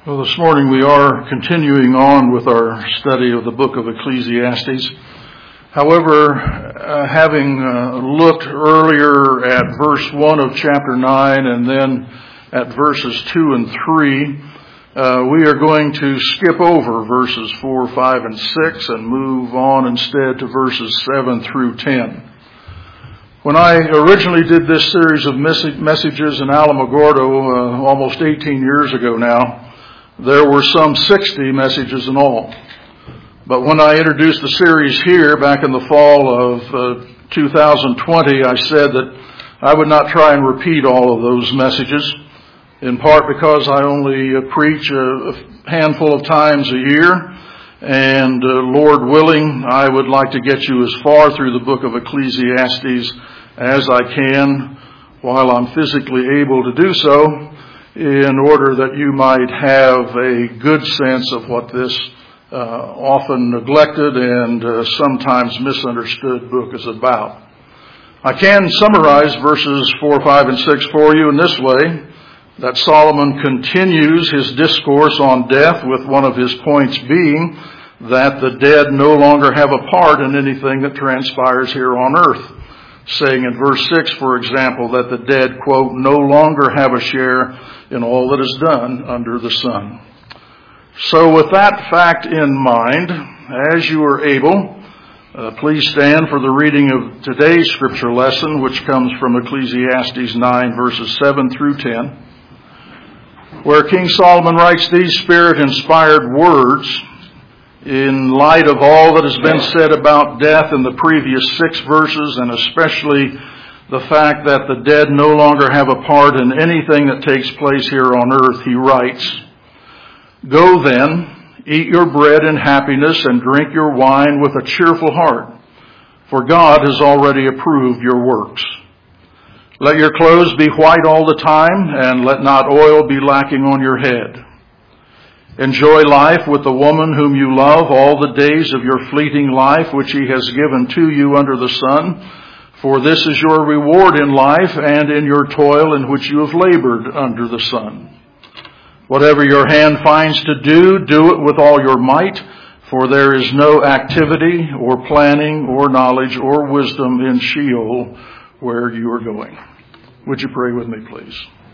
Well, this morning we are continuing on with our study of the book of Ecclesiastes. However, having looked earlier at verse 1 of chapter 9 and then at verses 2 and 3, we are going to skip over verses 4, 5, and 6 and move on instead to verses 7 through 10. When I originally did this series of messages in Alamogordo almost 18 years ago now, there were some 60 messages in all. But when I introduced the series here back in the fall of 2020, I said that I would not try and repeat all of those messages, in part because I only preach a handful of times a year, and Lord willing, I would like to get you as far through the book of Ecclesiastes as I can while I'm physically able to do so, in order that you might have a good sense of what this often neglected and sometimes misunderstood book is about. I can summarize verses 4, 5, and 6 for you in this way, that Solomon continues his discourse on death, with one of his points being that the dead no longer have a part in anything that transpires here on earth, saying in verse 6, for example, that the dead, quote, no longer have a share in all that is done under the sun. So with that fact in mind, as you are able, please stand for the reading of today's scripture lesson, which comes from Ecclesiastes 9, verses 7 through 10, where King Solomon writes these Spirit-inspired words in light of all that has been said about death in the previous 6 verses, and especially the fact that the dead no longer have a part in anything that takes place here on earth. He writes, "Go then, eat your bread in happiness and drink your wine with a cheerful heart, for God has already approved your works. Let your clothes be white all the time, and let not oil be lacking on your head. Enjoy life with the woman whom you love all the days of your fleeting life, which he has given to you under the sun. For this is your reward in life and in your toil in which you have labored under the sun. Whatever your hand finds to do, do it with all your might, for there is no activity or planning or knowledge or wisdom in Sheol where you are going." Would you pray with me, please?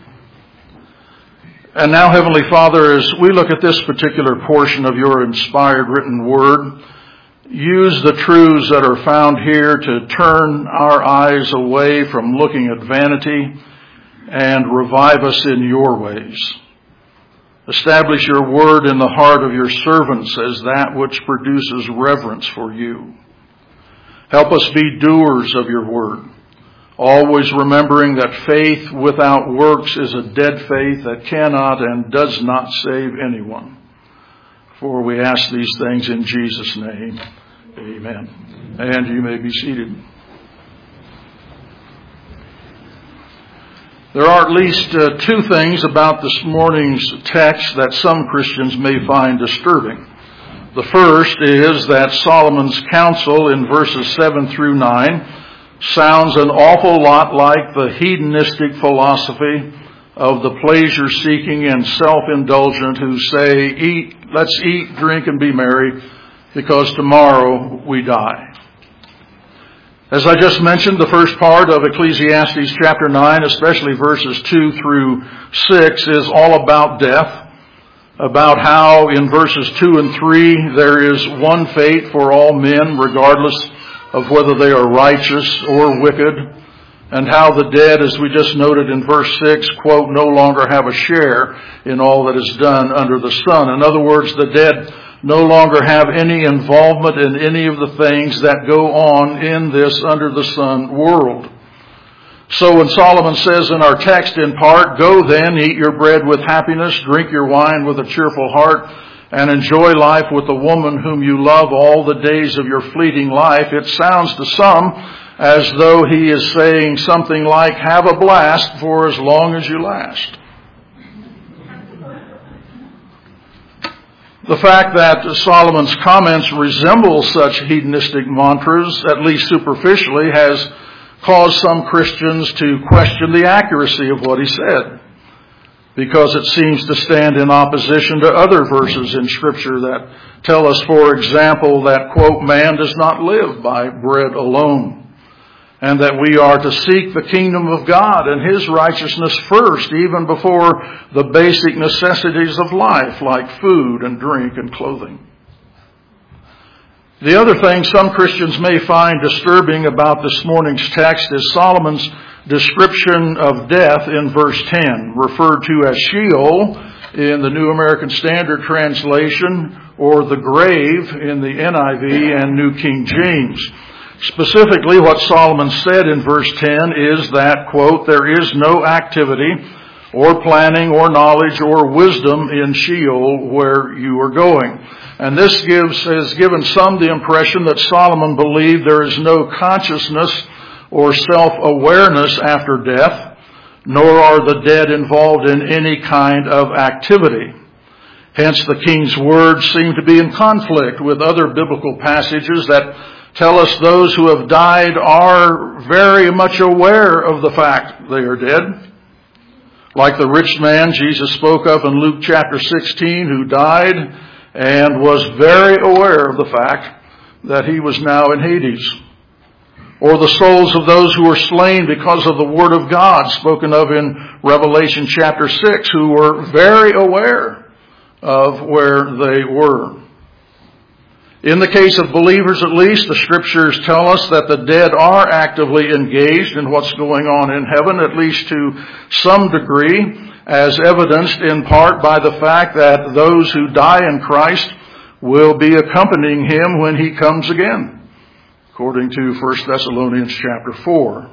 And now, Heavenly Father, as we look at this particular portion of your inspired written word, use the truths that are found here to turn our eyes away from looking at vanity and revive us in your ways. Establish your word in the heart of your servants as that which produces reverence for you. Help us be doers of your word, always remembering that faith without works is a dead faith that cannot and does not save anyone. For we ask these things in Jesus' name. Amen. And you may be seated. There are at least 2 things about this morning's text that some Christians may find disturbing. The first is that Solomon's counsel in verses 7 through 9 sounds an awful lot like the hedonistic philosophy of the pleasure-seeking and self-indulgent who say, let's eat, drink, and be merry, because tomorrow we die. As I just mentioned, the first part of Ecclesiastes chapter 9, especially verses 2 through 6, is all about death, about how in verses 2 and 3 there is one fate for all men, regardless of whether they are righteous or wicked, and how the dead, as we just noted in verse 6, quote, no longer have a share in all that is done under the sun. In other words, the dead no longer have any involvement in any of the things that go on in this under the sun world. So when Solomon says in our text in part, "Go then, eat your bread with happiness, drink your wine with a cheerful heart, and enjoy life with the woman whom you love all the days of your fleeting life," it sounds to some as though he is saying something like, have a blast for as long as you last. The fact that Solomon's comments resemble such hedonistic mantras, at least superficially, has caused some Christians to question the accuracy of what he said. because it seems to stand in opposition to other verses in Scripture that tell us, for example, that, quote, man does not live by bread alone, and that we are to seek the kingdom of God and His righteousness first, even before the basic necessities of life, like food and drink and clothing. The other thing some Christians may find disturbing about this morning's text is Solomon's description of death in verse 10, referred to as Sheol in the New American Standard Translation, or the grave in the NIV and New King James. Specifically, what Solomon said in verse 10 is that, quote, there is no activity or planning or knowledge or wisdom in Sheol where you are going. And this has given some the impression that Solomon believed there is no consciousness or self-awareness after death, nor are the dead involved in any kind of activity. Hence, the king's words seem to be in conflict with other biblical passages that tell us those who have died are very much aware of the fact they are dead. Like the rich man Jesus spoke of in Luke chapter 16, who died and was very aware of the fact that he was now in Hades. Or the souls of those who were slain because of the Word of God spoken of in Revelation chapter 6, who were very aware of where they were. In the case of believers at least, the Scriptures tell us that the dead are actively engaged in what's going on in heaven, at least to some degree, as evidenced in part by the fact that those who die in Christ will be accompanying Him when He comes again, according to 1 Thessalonians chapter 4.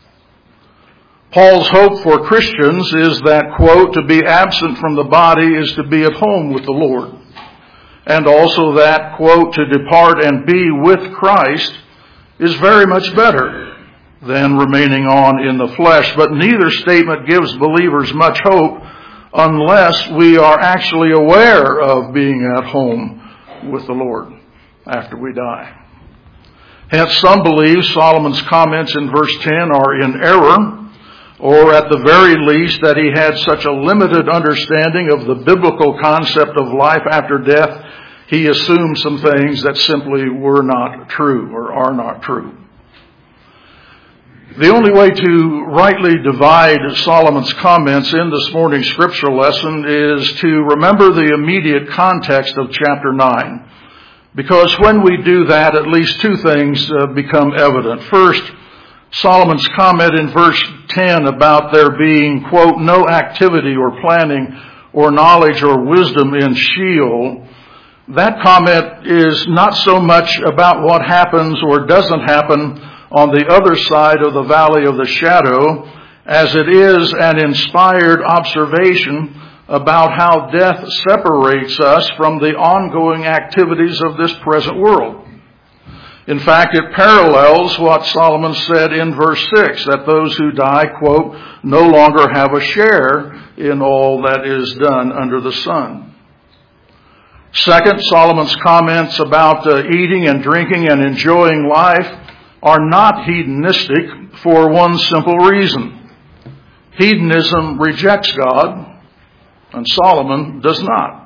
Paul's hope for Christians is that, quote, to be absent from the body is to be at home with the Lord. And also that, quote, to depart and be with Christ is very much better than remaining on in the flesh. But neither statement gives believers much hope unless we are actually aware of being at home with the Lord after we die. Hence, some believe Solomon's comments in verse 10 are in error, or at the very least that he had such a limited understanding of the biblical concept of life after death, he assumed some things that simply were not true or are not true. The only way to rightly divide Solomon's comments in this morning's scripture lesson is to remember the immediate context of chapter 9. Because when we do that, at least two things become evident. First, Solomon's comment in verse 10 about there being, quote, no activity or planning or knowledge or wisdom in Sheol, that comment is not so much about what happens or doesn't happen on the other side of the valley of the shadow as it is an inspired observation about how death separates us from the ongoing activities of this present world. In fact, it parallels what Solomon said in verse 6, that those who die, quote, no longer have a share in all that is done under the sun. Second, Solomon's comments about eating and drinking and enjoying life are not hedonistic for one simple reason. Hedonism rejects God, and Solomon does not.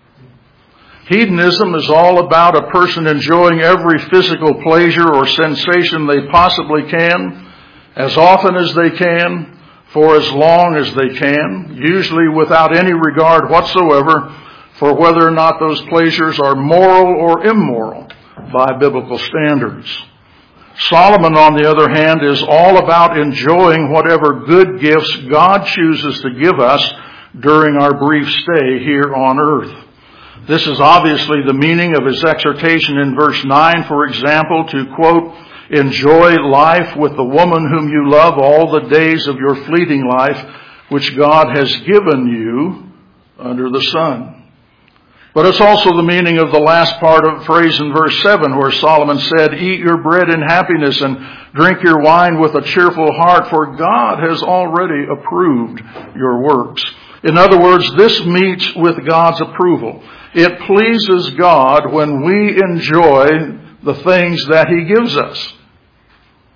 Hedonism is all about a person enjoying every physical pleasure or sensation they possibly can, as often as they can, for as long as they can, usually without any regard whatsoever for whether or not those pleasures are moral or immoral by biblical standards. Solomon, on the other hand, is all about enjoying whatever good gifts God chooses to give us during our brief stay here on earth. This is obviously the meaning of his exhortation in verse 9, for example, to, quote, enjoy life with the woman whom you love all the days of your fleeting life, which God has given you under the sun. But it's also the meaning of the last part of the phrase in verse 7, where Solomon said, eat your bread in happiness and drink your wine with a cheerful heart, for God has already approved your works. In other words, this meets with God's approval. It pleases God when we enjoy the things that He gives us.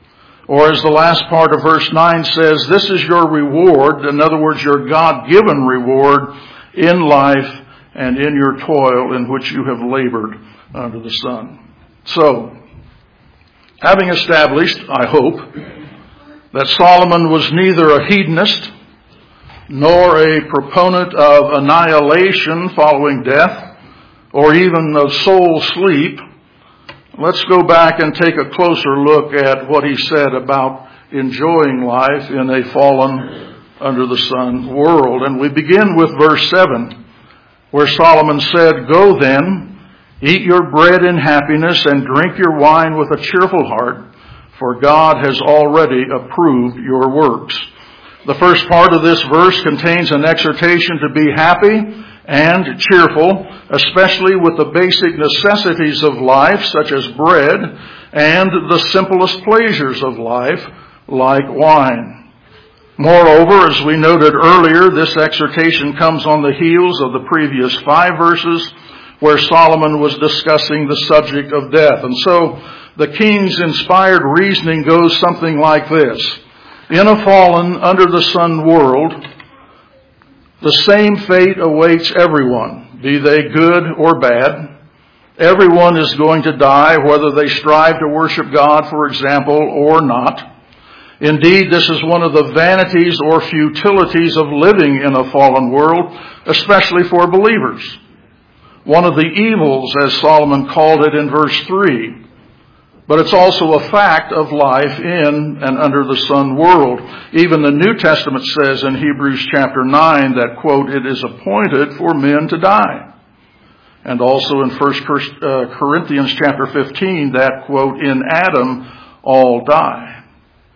Or as the last part of verse 9 says, this is your reward, in other words, your God-given reward in life and in your toil in which you have labored under the sun. So, having established, I hope, that Solomon was neither a hedonist nor a proponent of annihilation following death or even of soul sleep, let's go back and take a closer look at what he said about enjoying life in a fallen, under the sun world. And we begin with verse 7, where Solomon said, go then, eat your bread in happiness and drink your wine with a cheerful heart, for God has already approved your works. The first part of this verse contains an exhortation to be happy and cheerful, especially with the basic necessities of life, such as bread, and the simplest pleasures of life, like wine. Moreover, as we noted earlier, this exhortation comes on the heels of the previous 5 verses, where Solomon was discussing the subject of death. And so, the king's inspired reasoning goes something like this. In a fallen, under the sun world, the same fate awaits everyone, be they good or bad. Everyone is going to die, whether they strive to worship God, for example, or not. Indeed, this is one of the vanities or futilities of living in a fallen world, especially for believers. One of the evils, as Solomon called it in verse 3. But it's also a fact of life in and under the sun world. Even the New Testament says in Hebrews chapter 9 that, quote, it is appointed for men to die. And also in 1 Corinthians chapter 15 that, quote, in Adam all die.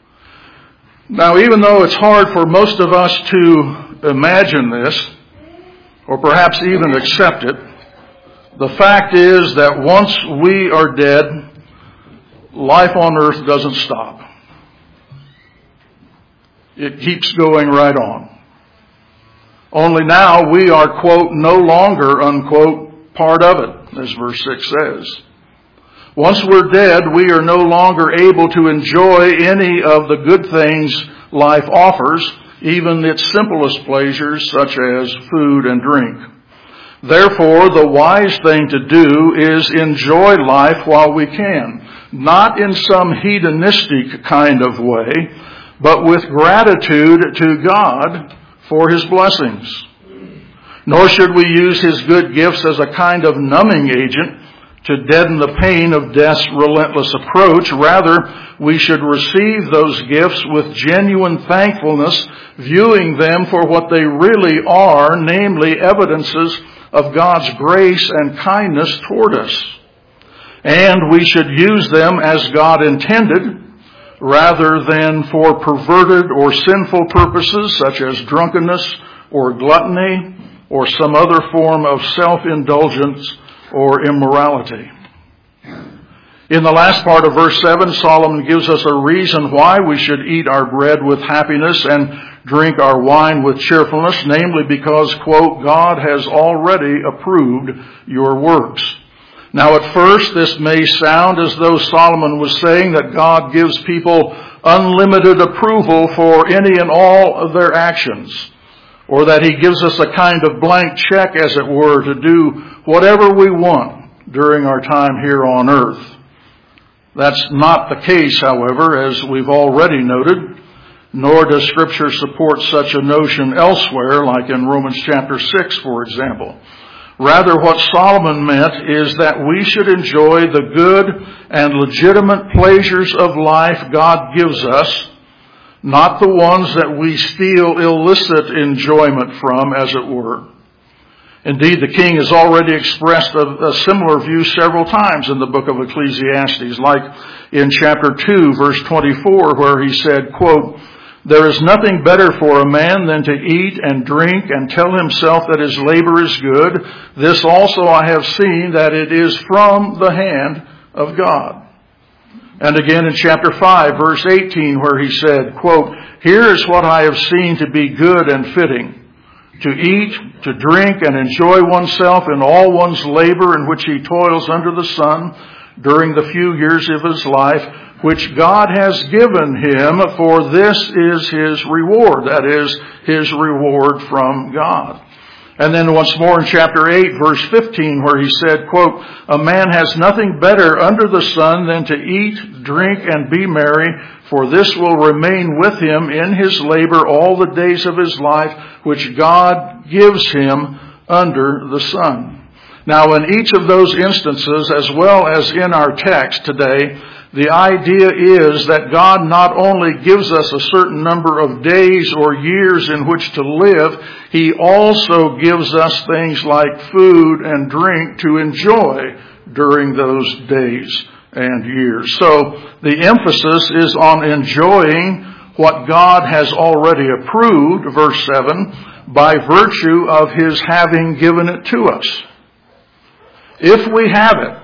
Now, even though it's hard for most of us to imagine this, or perhaps even accept it, the fact is that once we are dead, life on earth doesn't stop. It keeps going right on. Only now we are, quote, no longer, unquote, part of it, as verse 6 says. Once we're dead, we are no longer able to enjoy any of the good things life offers, even its simplest pleasures such as food and drink. Therefore, the wise thing to do is enjoy life while we can, not in some hedonistic kind of way, but with gratitude to God for His blessings. Nor should we use His good gifts as a kind of numbing agent to deaden the pain of death's relentless approach. Rather, we should receive those gifts with genuine thankfulness, viewing them for what they really are, namely evidences of God's grace and kindness toward us. And we should use them as God intended, rather than for perverted or sinful purposes such as drunkenness or gluttony or some other form of self-indulgence or immorality. In the last part of verse 7, Solomon gives us a reason why we should eat our bread with happiness and drink our wine with cheerfulness, namely because, quote, God has already approved your works. Now at first this may sound as though Solomon was saying that God gives people unlimited approval for any and all of their actions, or that He gives us a kind of blank check, as it were, to do whatever we want during our time here on earth. That's not the case, however, as we've already noted, nor does Scripture support such a notion elsewhere, like in Romans chapter 6, for example. Rather, what Solomon meant is that we should enjoy the good and legitimate pleasures of life God gives us, not the ones that we steal illicit enjoyment from, as it were. Indeed, the king has already expressed a similar view several times in the book of Ecclesiastes, like in chapter 2, verse 24, where he said, quote, there is nothing better for a man than to eat and drink and tell himself that his labor is good. This also I have seen, that it is from the hand of God. And again in chapter 5, verse 18, where he said, quote, here is what I have seen to be good and fitting, to eat, to drink, and enjoy oneself in all one's labor in which he toils under the sun during the few years of his life, which God has given him, for this is his reward. That is, his reward from God. And then once more in chapter 8, verse 15, where he said, quote, a man has nothing better under the sun than to eat, drink, and be merry, for this will remain with him in his labor all the days of his life, which God gives him under the sun. Now, in each of those instances, as well as in our text today, the idea is that God not only gives us a certain number of days or years in which to live, he also gives us things like food and drink to enjoy during those days and years. So the emphasis is on enjoying what God has already approved, verse 7, by virtue of his having given it to us. If we have it,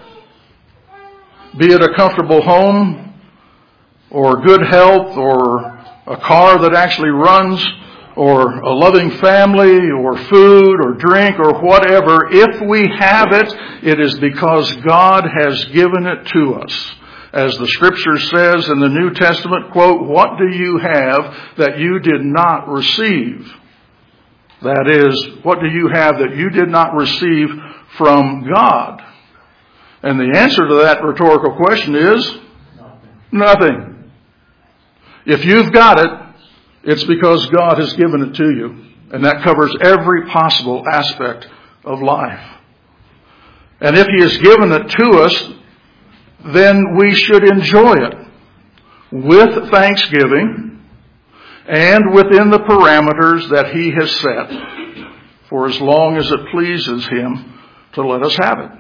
be it a comfortable home, or good health, or a car that actually runs, or a loving family, or food, or drink, or whatever, if we have it, it is because God has given it to us. As the Scripture says in the New Testament, quote, what do you have that you did not receive? That is, what do you have that you did not receive from God? And the answer to that rhetorical question is nothing. If you've got it, it's because God has given it to you. And that covers every possible aspect of life. And if he has given it to us, then we should enjoy it with thanksgiving and within the parameters that he has set for as long as it pleases him to let us have it.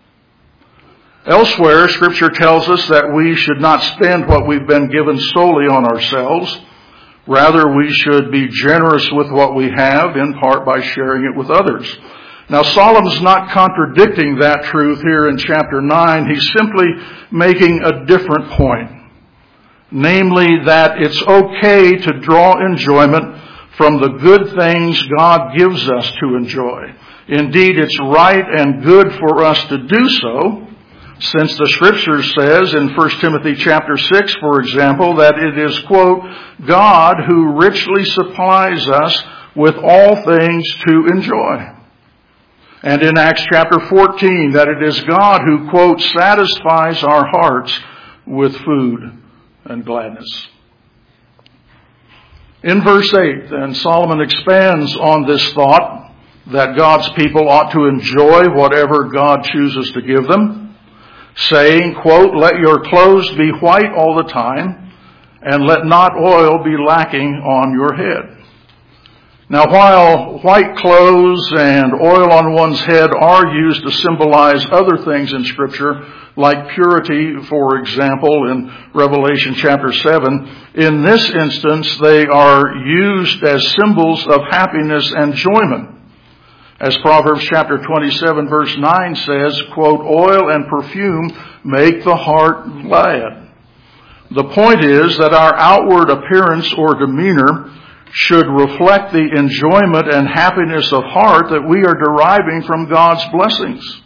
Elsewhere, Scripture tells us that we should not spend what we've been given solely on ourselves. Rather, we should be generous with what we have, in part by sharing it with others. Now, Solomon's not contradicting that truth here in chapter 9. He's simply making a different point. Namely, that it's okay to draw enjoyment from the good things God gives us to enjoy. Indeed, it's right and good for us to do so, since the Scripture says in 1 Timothy chapter 6, for example, that it is, quote, God who richly supplies us with all things to enjoy. And in Acts chapter 14, that it is God who, quote, satisfies our hearts with food and gladness. In verse 8, then, Solomon expands on this thought that God's people ought to enjoy whatever God chooses to give them, saying, quote, let your clothes be white all the time, and let not oil be lacking on your head. Now, while white clothes and oil on one's head are used to symbolize other things in Scripture, like purity, for example, in Revelation chapter 7, in this instance they are used as symbols of happiness and enjoyment. As Proverbs chapter 27 verse 9 says, quote, oil and perfume make the heart glad. The point is that our outward appearance or demeanor should reflect the enjoyment and happiness of heart that we are deriving from God's blessings.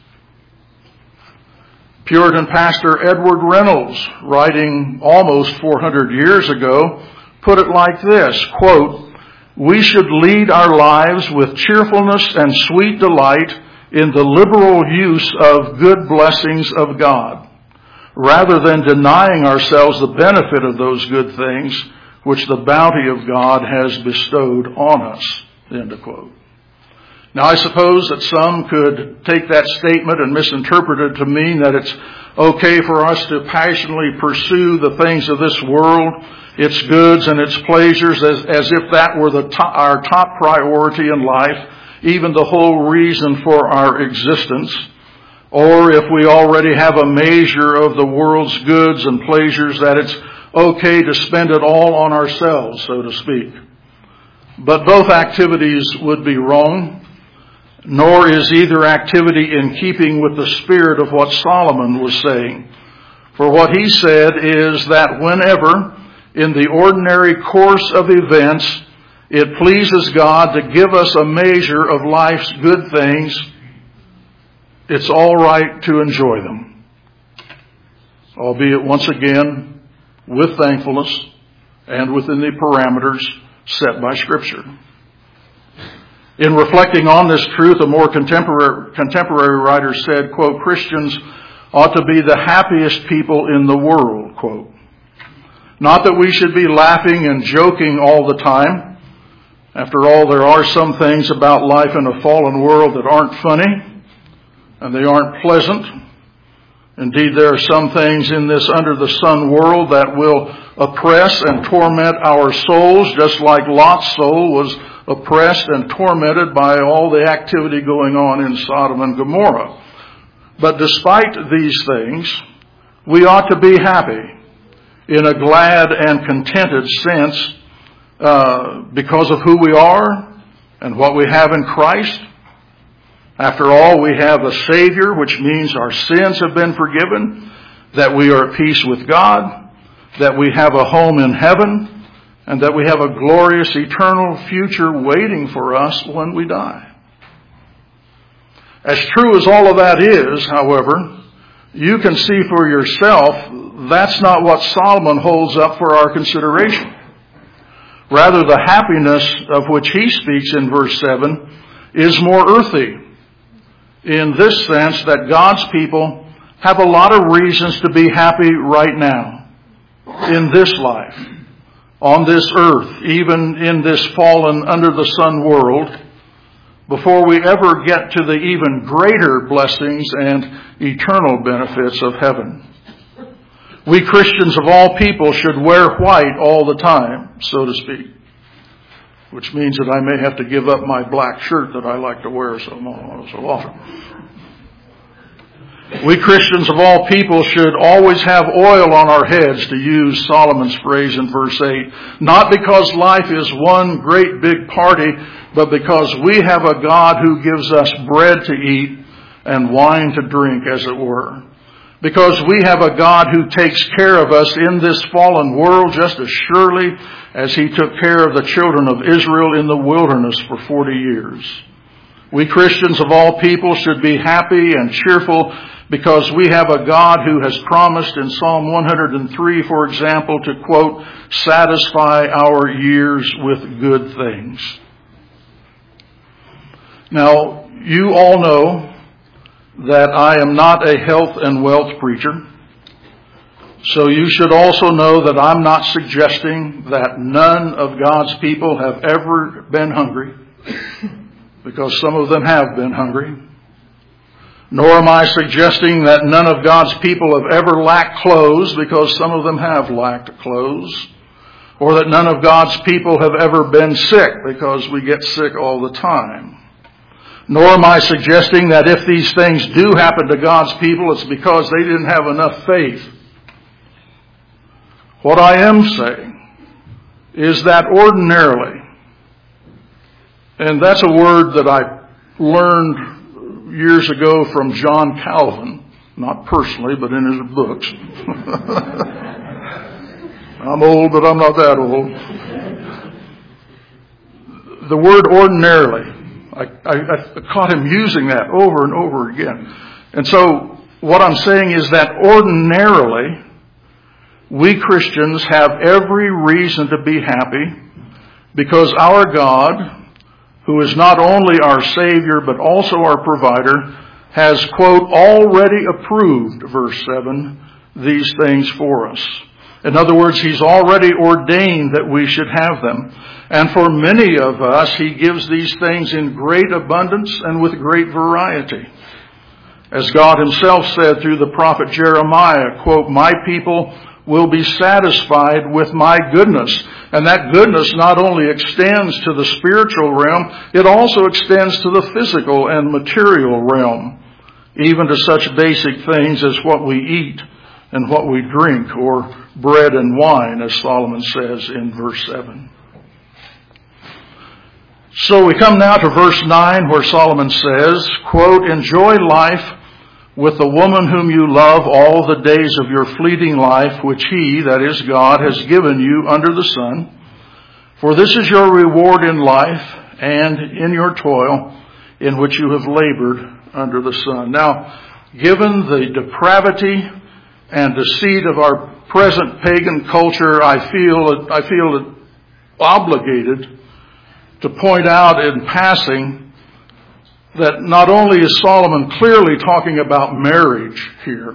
Puritan pastor Edward Reynolds, writing almost 400 years ago, put it like this, quote, we should lead our lives with cheerfulness and sweet delight in the liberal use of good blessings of God, rather than denying ourselves the benefit of those good things which the bounty of God has bestowed on us. End of quote. Now, I suppose that some could take that statement and misinterpret it to mean that it's okay for us to passionately pursue the things of this world, its goods and its pleasures, as if that were our top priority in life, even the whole reason for our existence. Or if we already have a measure of the world's goods and pleasures, that it's okay to spend it all on ourselves, so to speak. But both activities would be wrong, nor is either activity in keeping with the spirit of what Solomon was saying. For what he said is that whenever, in the ordinary course of events, it pleases God to give us a measure of life's good things, it's all right to enjoy them. Albeit, once again, with thankfulness and within the parameters set by Scripture. In reflecting on this truth, a more contemporary writer said, quote, Christians ought to be the happiest people in the world, quote. Not that we should be laughing and joking all the time. After all, there are some things about life in a fallen world that aren't funny, and they aren't pleasant. Indeed, there are some things in this under-the-sun world that will oppress and torment our souls, just like Lot's soul was oppressed and tormented by all the activity going on in Sodom and Gomorrah. But despite these things, we ought to be happy in a glad and contented sense because of who we are and what we have in Christ. After all, we have a Savior, which means our sins have been forgiven, that we are at peace with God, that we have a home in heaven, and that we have a glorious eternal future waiting for us when we die. As true as all of that is, however, you can see for yourself that's not what Solomon holds up for our consideration. Rather, the happiness of which he speaks in verse 7 is more earthy, in this sense that God's people have a lot of reasons to be happy right now, in this life, on this earth, even in this fallen under-the-sun world, before we ever get to the even greater blessings and eternal benefits of heaven. We Christians of all people should wear white all the time, so to speak, which means that I may have to give up my black shirt that I like to wear so often. We Christians of all people should always have oil on our heads, to use Solomon's phrase in verse 8, not because life is one great big party, but because we have a God who gives us bread to eat and wine to drink, as it were. Because we have a God who takes care of us in this fallen world just as surely as he took care of the children of Israel in the wilderness for 40 years. We Christians of all people should be happy and cheerful because we have a God who has promised in Psalm 103, for example, to, quote, satisfy our years with good things. Now, you all know that I am not a health and wealth preacher. So you should also know that I'm not suggesting that none of God's people have ever been hungry, because some of them have been hungry. Nor am I suggesting that none of God's people have ever lacked clothes, because some of them have lacked clothes. Or that none of God's people have ever been sick, because we get sick all the time. Nor am I suggesting that if these things do happen to God's people, it's because they didn't have enough faith. What I am saying is that ordinarily, and that's a word that I learned years ago from John Calvin, not personally, but in his books. I'm old, but I'm not that old. The word ordinarily, I caught him using that over and over again. And so what I'm saying is that ordinarily, we Christians have every reason to be happy because our God, who is not only our Savior but also our provider, has, quote, already approved, verse 7, these things for us. In other words, he's already ordained that we should have them. And for many of us, he gives these things in great abundance and with great variety. As God himself said through the prophet Jeremiah, quote, my people will be satisfied with my goodness. And that goodness not only extends to the spiritual realm, it also extends to the physical and material realm, even to such basic things as what we eat and what we drink, or bread and wine, as Solomon says in verse 7. So we come now to verse 9, where Solomon says, quote, enjoy life with the woman whom you love all the days of your fleeting life, which he, that is God, has given you under the sun. For this is your reward in life and in your toil, in which you have labored under the sun. Now, given the depravity and deceit of our present pagan culture, I feel it obligated to point out in passing that not only is Solomon clearly talking about marriage here,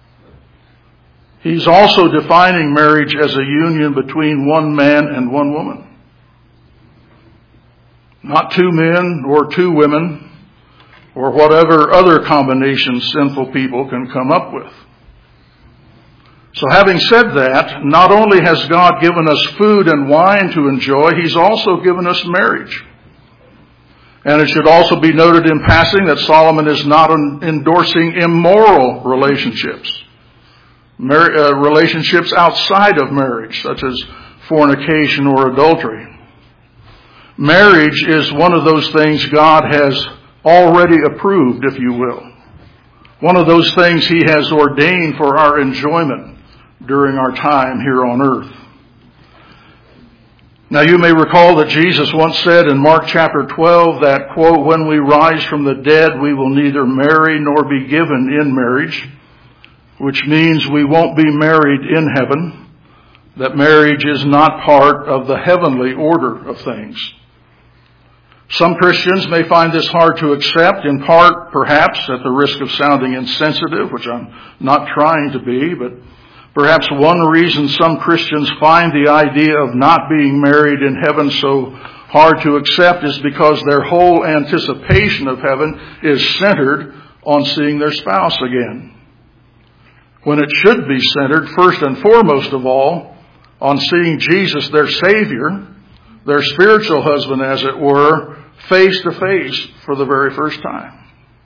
he's also defining marriage as a union between one man and one woman. Not two men or two women or whatever other combinations sinful people can come up with. So having said that, not only has God given us food and wine to enjoy, He's also given us marriage. And it should also be noted in passing that Solomon is not endorsing immoral relationships. Relationships outside of marriage, such as fornication or adultery. Marriage is one of those things God has already approved, if you will. One of those things He has ordained for our enjoyment during our time here on earth. Now you may recall that Jesus once said in Mark chapter 12 that, quote, when we rise from the dead, we will neither marry nor be given in marriage, which means we won't be married in heaven, that marriage is not part of the heavenly order of things. Some Christians may find this hard to accept, in part, perhaps, at the risk of sounding insensitive, which I'm not trying to be, but perhaps one reason some Christians find the idea of not being married in heaven so hard to accept is because their whole anticipation of heaven is centered on seeing their spouse again, when it should be centered, first and foremost of all, on seeing Jesus, their Savior, their spiritual husband, as it were, face to face for the very first time.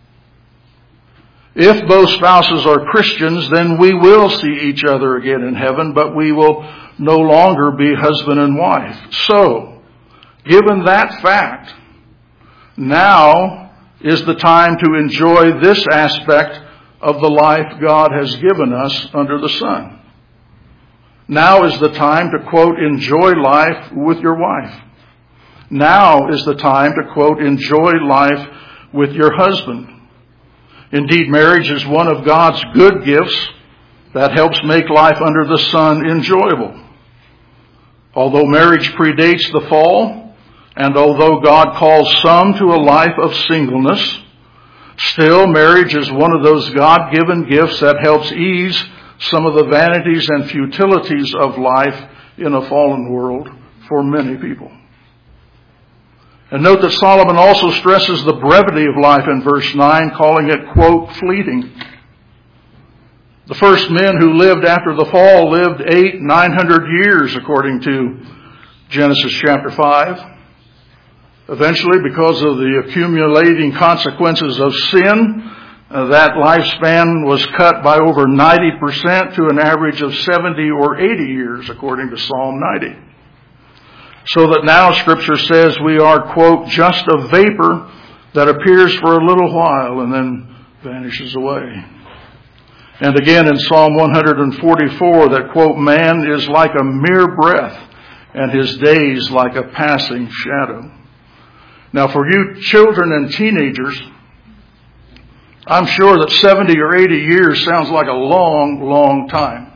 If both spouses are Christians, then we will see each other again in heaven, but we will no longer be husband and wife. So, given that fact, now is the time to enjoy this aspect of the life God has given us under the sun. Now is the time to, quote, enjoy life with your wife. Now is the time to, quote, enjoy life with your husband. Indeed, marriage is one of God's good gifts that helps make life under the sun enjoyable. Although marriage predates the fall, and although God calls some to a life of singleness, still marriage is one of those God-given gifts that helps ease some of the vanities and futilities of life in a fallen world for many people. And note that Solomon also stresses the brevity of life in verse 9, calling it, quote, fleeting. The first men who lived after the fall lived 900 years, according to Genesis chapter 5. Eventually, because of the accumulating consequences of sin, that lifespan was cut by over 90% to an average of 70 or 80 years, according to Psalm 90. So that now Scripture says we are, quote, just a vapor that appears for a little while and then vanishes away. And again in Psalm 144 that, quote, man is like a mere breath and his days like a passing shadow. Now for you children and teenagers, I'm sure that 70 or 80 years sounds like a long, long time.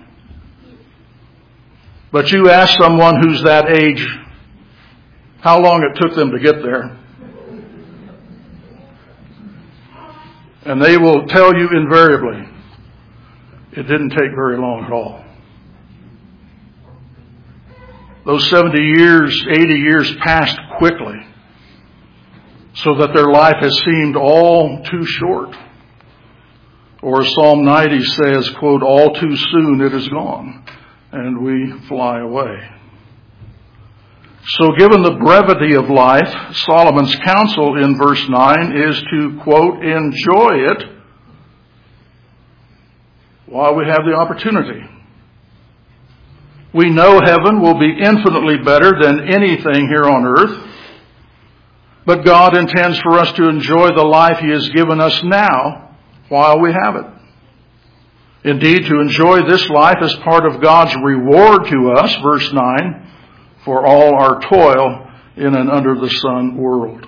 But you ask someone who's that age how long it took them to get there, and they will tell you invariably, it didn't take very long at all. Those 70 years, 80 years passed quickly, so that their life has seemed all too short. Or as Psalm 90 says, quote, all too soon it is gone, and we fly away. So given the brevity of life, Solomon's counsel in verse 9 is to, quote, enjoy it while we have the opportunity. We know heaven will be infinitely better than anything here on earth, but God intends for us to enjoy the life He has given us now while we have it. Indeed, to enjoy this life as part of God's reward to us, verse 9, for all our toil in an under-the-sun world.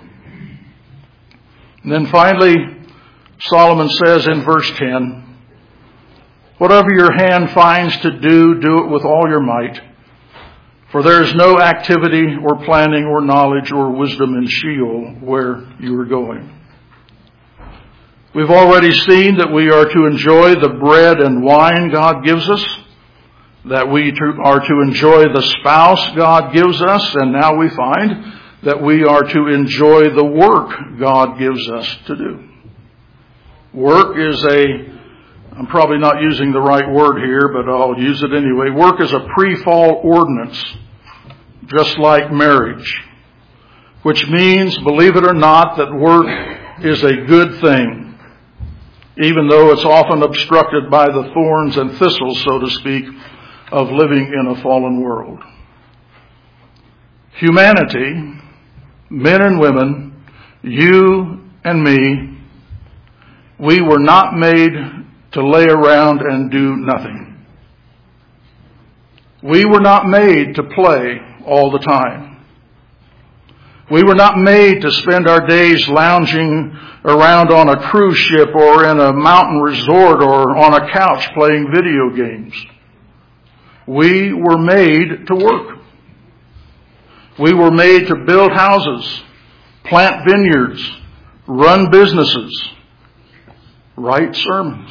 And then finally, Solomon says in verse 10, Whatever your hand finds to do, do it with all your might. For there is no activity or planning or knowledge or wisdom in Sheol where you are going. We've already seen that we are to enjoy the bread and wine God gives us, that we are to enjoy the spouse God gives us, and now we find that we are to enjoy the work God gives us to do. Work is I'm probably not using the right word here, but I'll use it anyway. Work is a pre-fall ordinance, just like marriage, which means, believe it or not, that work is a good thing, even though it's often obstructed by the thorns and thistles, so to speak, of living in a fallen world. Humanity, men and women, you and me, we were not made to lay around and do nothing. We were not made to play all the time. We were not made to spend our days lounging around on a cruise ship or in a mountain resort or on a couch playing video games. We were made to work. We were made to build houses, plant vineyards, run businesses, write sermons.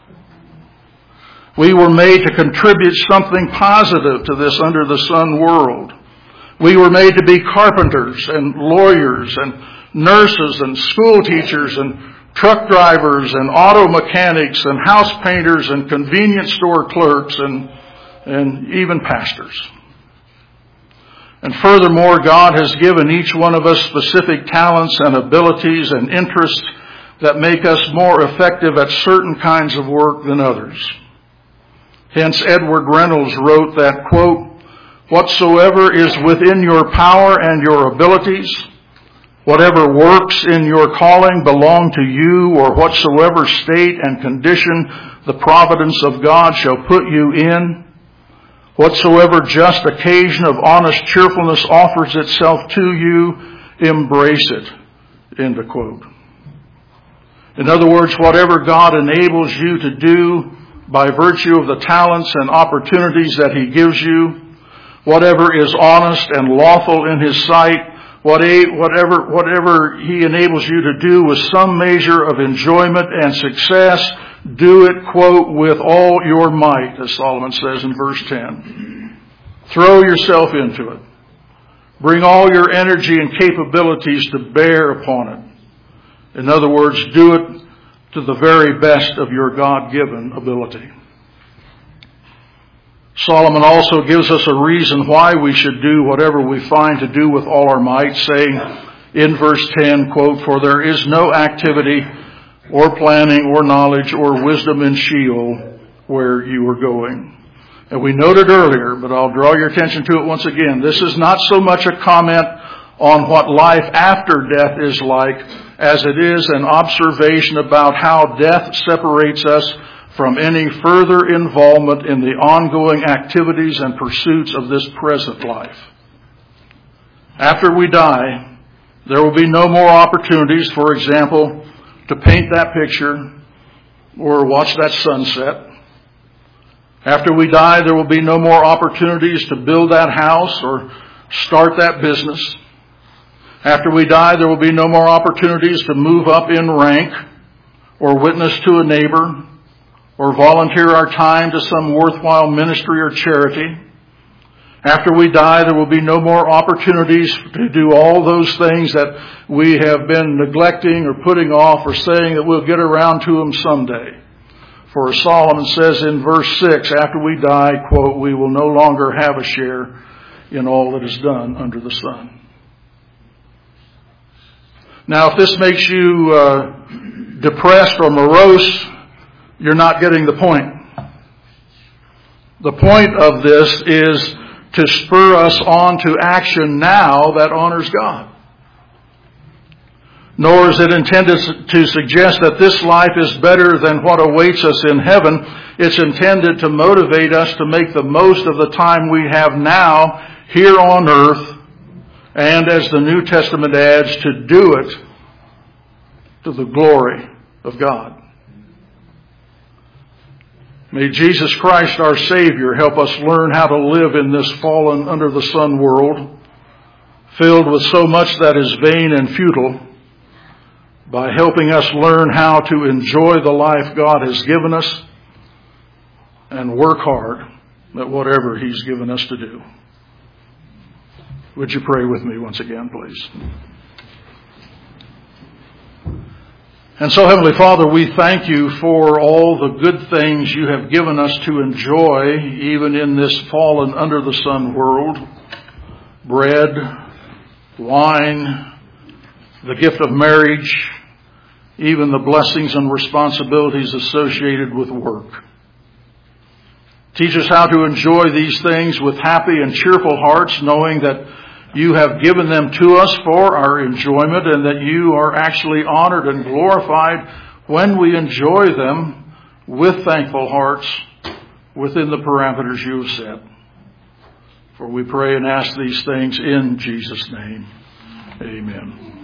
We were made to contribute something positive to this under the sun world. We were made to be carpenters and lawyers and nurses and school teachers and truck drivers and auto mechanics and house painters and convenience store clerks and even pastors. And furthermore, God has given each one of us specific talents and abilities and interests that make us more effective at certain kinds of work than others. Hence, Edward Reynolds wrote that, quote, "Whatsoever is within your power and your abilities, whatever works in your calling belong to you, or whatsoever state and condition the providence of God shall put you in, whatsoever just occasion of honest cheerfulness offers itself to you, embrace it." End of quote. In other words, whatever God enables you to do by virtue of the talents and opportunities that He gives you, whatever is honest and lawful in His sight, whatever He enables you to do with some measure of enjoyment and success, do it, quote, with all your might, as Solomon says in verse 10. Throw yourself into it. Bring all your energy and capabilities to bear upon it. In other words, do it to the very best of your God-given ability. Solomon also gives us a reason why we should do whatever we find to do with all our might, saying in verse 10, quote, "For there is no activity or planning or knowledge or wisdom in Sheol where you are going." And we noted earlier, but I'll draw your attention to it once again, this is not so much a comment on what life after death is like as it is an observation about how death separates us from any further involvement in the ongoing activities and pursuits of this present life. After we die, there will be no more opportunities, for example, to paint that picture or watch that sunset. After we die, there will be no more opportunities to build that house or start that business. After we die, there will be no more opportunities to move up in rank or witness to a neighbor or volunteer our time to some worthwhile ministry or charity. After we die, there will be no more opportunities to do all those things that we have been neglecting or putting off or saying that we'll get around to them someday. For as Solomon says in verse 6, after we die, quote, "we will no longer have a share in all that is done under the sun." Now, if this makes you depressed or morose, you're not getting the point. The point of this is to spur us on to action now that honors God. Nor is it intended to suggest that this life is better than what awaits us in heaven. It's intended to motivate us to make the most of the time we have now here on earth, and as the New Testament adds, to do it to the glory of God. May Jesus Christ, our Savior, help us learn how to live in this fallen under the sun world, filled with so much that is vain and futile, by helping us learn how to enjoy the life God has given us and work hard at whatever He's given us to do. Would you pray with me once again, please? And so, Heavenly Father, we thank you for all the good things you have given us to enjoy, even in this fallen under the sun world. Bread, wine, the gift of marriage, even the blessings and responsibilities associated with work. Teach us how to enjoy these things with happy and cheerful hearts, knowing that you have given them to us for our enjoyment and that you are actually honored and glorified when we enjoy them with thankful hearts within the parameters you have set. For we pray and ask these things in Jesus' name. Amen.